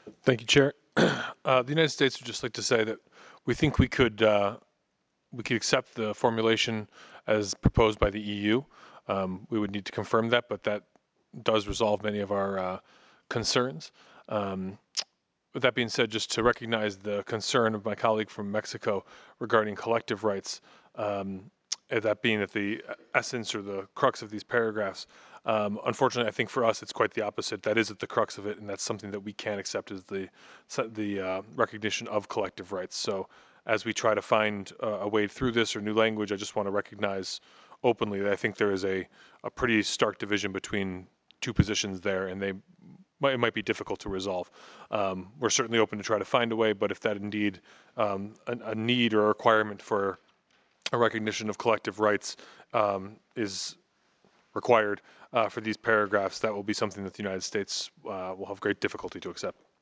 Thank you, Chair. The United States would just like to say that we think we could accept the formulation as proposed by the EU. We would need to confirm that, but that does resolve many of our concerns. Um, with that being said, just to recognize the concern of my colleague from Mexico regarding collective rights, and that being at the essence or the crux of these paragraphs. Unfortunately, I think for us it's quite the opposite. That is at the crux of it, and that's something that we can't accept as the recognition of collective rights. So as we try to find a way through this or new language, I just want to recognize openly that I think there is a pretty stark division between two positions there, and it might be difficult to resolve. We're certainly open to try to find a way, but if that indeed a need or a requirement for a recognition of collective rights is required for these paragraphs, that will be something that the United States will have great difficulty to accept.